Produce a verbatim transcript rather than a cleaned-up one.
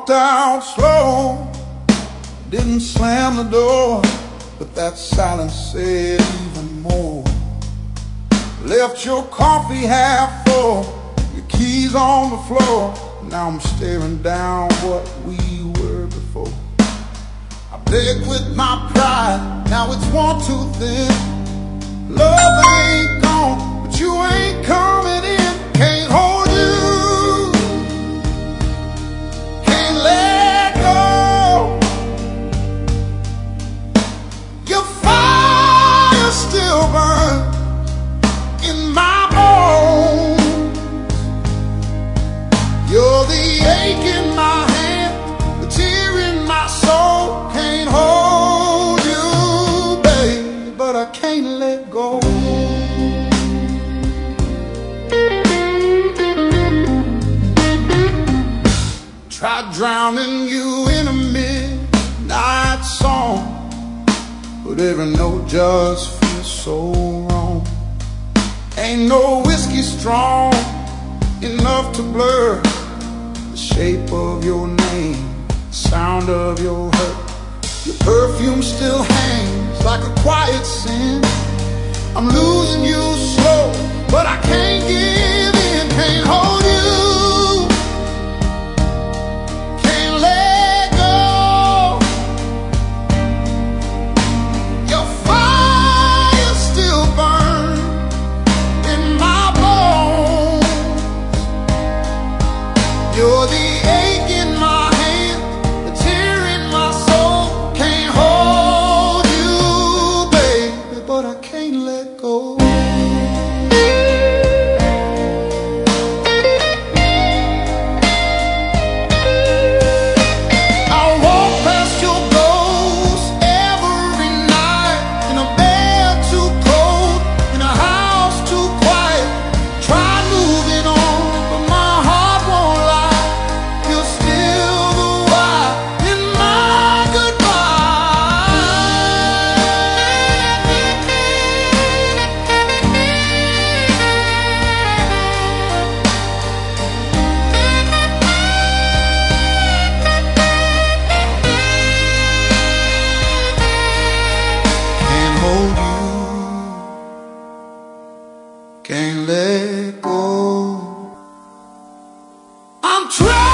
Walked out slow, didn't slam the door, but that silence said even more. Left your coffee half full, your keys on the floor. Now I'm staring down what we were before. I begged with my pride, now it's one too thin. Love ain't gone, but you ain't coming in. Can't hold you, can't let go. Your fire still burns in my bones. You're the ache in my hand, the tear in my soul. Can't hold you, babe, but I can't let go. Tried drowning you in a midnight song, but every note just feels so wrong. Ain't no whiskey strong enough to blur the shape of your name, the sound of your hurt. Your perfume still hangs like a quiet sin. I'm losing you slow, but I can't give in. Can't hold you, can't let go. Your fire still burns in my bones. You're the ache in my hand, the tear in my soul. Can't hold you, baby, but I can't let go. I walk past your ghost every night, in a bed too cold, in a house too quiet. Try moving on, but my heart won't lie. You're still the why in my goodbye. Can't hold you, can't let go. I'm trying.